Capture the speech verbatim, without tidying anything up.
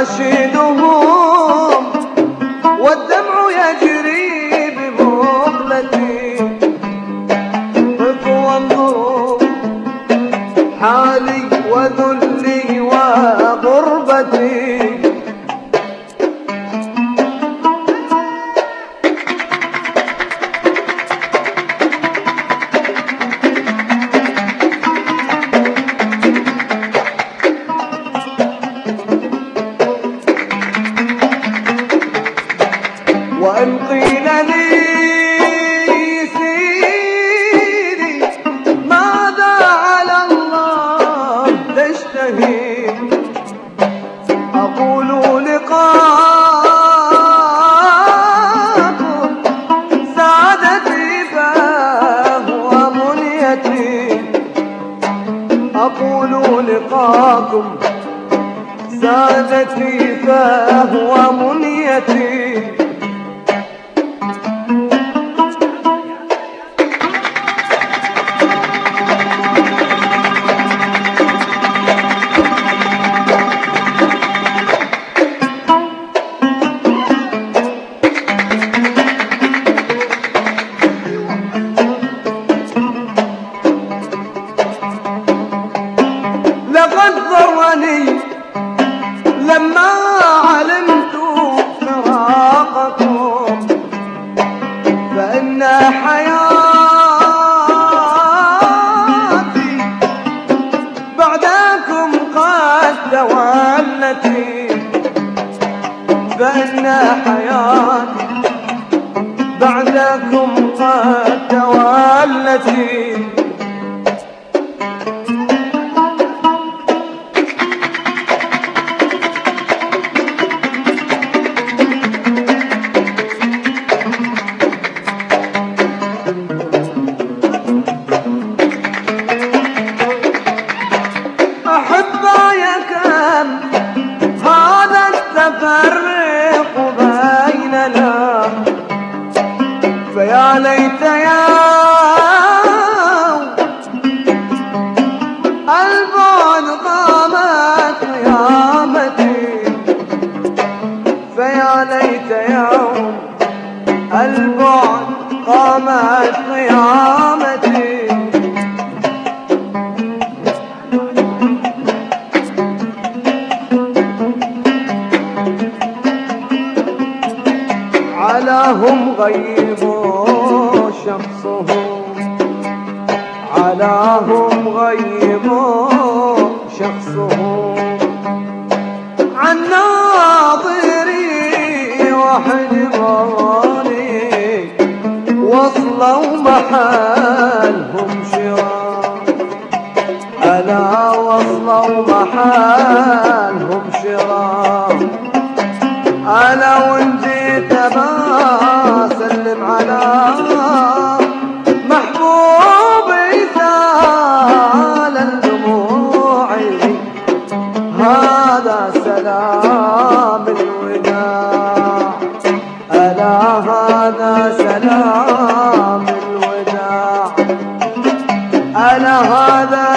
أناشدهم والدمع يجري بمقلتي. قف وانظروا حالي وذلي وغربتي. وإن قيل لي سيدي ماذا على الله تشتهي، أقول لقاكم سعادتي فهو منيتي. أقول لقاكم سعادتي فهو منيتي. لقد ضرني لما علمت فراقكم، فإن حياتي بعدكم قد تولتي. فإن حياتي بعدكم قد تولتي. أحباي كم هذا التفرق بيننا، فيا ليت يوم البعد قامت قيامتي. فيا ليت يوم البعد قامت قيامتي. علاهم غيبوا شخصهم، علاهم غيبوا شخصهم عن ناظري وحجراني. وصلوا محلهم شرار، ألا وصلوا محلهم شرار. ألا وإن جيت بسلم على محبوبي سال الدموع، هذا سلام الوداع. ألا هذا سلام الوداع. ألا هذا